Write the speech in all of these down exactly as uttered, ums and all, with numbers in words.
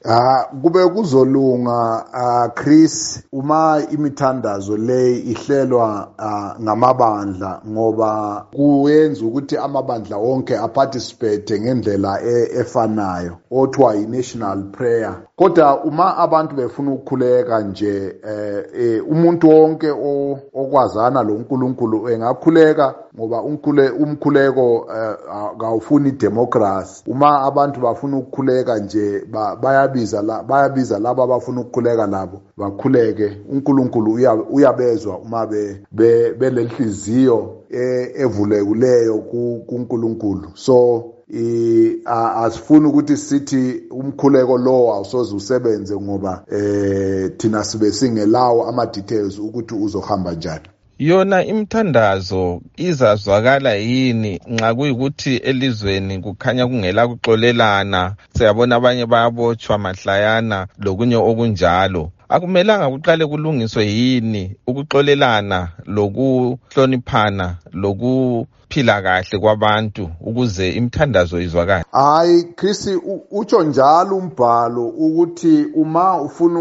Ah kube kuzolunga uh, Chris uma imithandazo le ihlelwa uh, ngamabandla ngoba kuyenza ukuthi amabandla wonke aparticipate ngendlela e, efanayo othiwa i-national prayer. Kodwa uma abantu befuna ukukhuleka nje eh, eh, umuntu wonke okwazana lo nkulunkulu engakhuleka ngoba umkhule umkhuleko awufuni uh, democracy. Uma abantu bafuna ukukhuleka nje bayabiza la bayabiza laba abafuna ukukhuleka labo bakhuleke. uNkulunkulu uyabezwa uma be belenhliziyo evulekileyo kuNkulunkulu. So I asifuna ukuthi sithi umkhuleko lo awusoze usebenze ngoba eh thina sibe singelawo ama details ukuthi uzohamba njani. Yona imithandazo izazwakala yini nxa kuyikuthi elizweni kukhanya kungela kuxolelana, siyabona abanye bayabotshwa mahlayana lokunye okunjalo. Akumelanga kuqale kulungiswe yini ukuxolelana lokuhloniphana lokuphila kahle kwabantu ukuze imithandazo izwakale? Hayi Chris, utsho njalo umbhalo ukuthi uma ufuna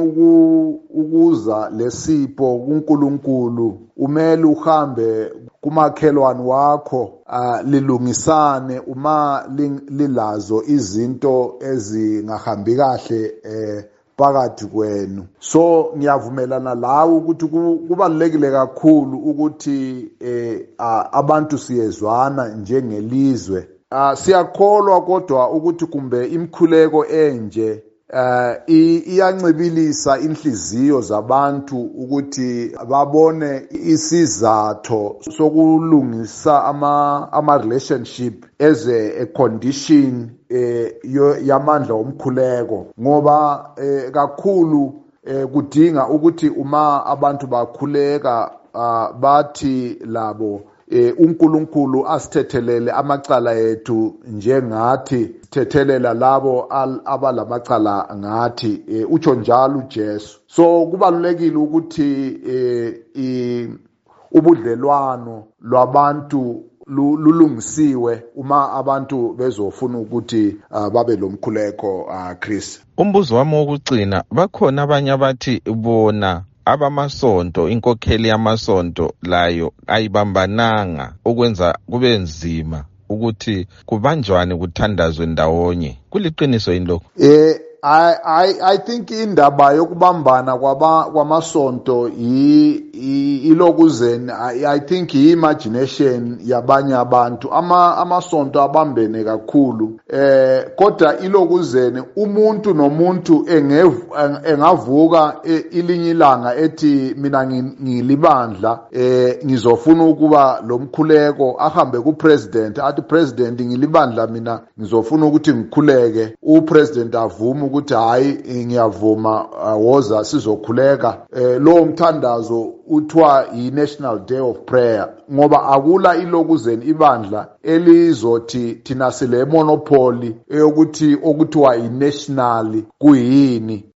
ukuza lesipho kuNkulunkulu umele uhambe kumakhelwane wakho uh, lilungisane uma lilazo izinto ezingahambi kahle eh phakathi kwenu. So ngiyavumelana lawo ukuthi kubalekile kakhulu ukuthi eh abantu siyezwana njengelizwe. Uh, siyakholwa kodwa ukuthi kumbe imkhuleko enje uh, iyancibilisa inhliziyo zabantu ukuthi babone isizatho sokulungisa ama ama relationship as a, a condition eh yamandla omkhuleko ngoba eh, kakhulu eh, kudinga ukuthi uma abantu bakhuleka uh, bathi labo eh, uNkulunkulu asithethelele amacala ethu njengathi sithethelela labo abalamacala ngathi. eh, utsho njalo uJesu. So kubalulekile ukuthi eh, i ubudlelwano lwabantu lulungisiwe uma abantu bezofuna ukuthi uh, babe lomkhuleko uh, Chris. Umbuzo wami wokugcina, bakhona abanye abathi bona abamasonto, inkokheli yamasonto layo ayibambananga ukwenza kube nzima ukuthi kubanjwane kuthandazwe ndawonye. Kuliqiniso yini lokho? Eh I I I think indaba yokubambana kwaba kwamasonto i ilokuzeni I, I think iimagination yabanye abantu. Ama amasonto abambene kakhulu eh kodwa ilokuzeni umuntu nomuntu engavuka ilinye ilanga ethi mina ngilibandla eh ngizofuna ukuba lomkhuleko ahambe ku president athi president ngilibandla mina ngizofuna ukuthi ngikhuleke. U president avuma ukuthi hayi ngiyavuma uh, woza sizokhuleka. eh lo mthandazo uthiwa i-National Day of Prayer ngoba akula ilokuzeni ibandla elizothi thina sile monopoly eyokuthi okuthiwa i-national kuyini.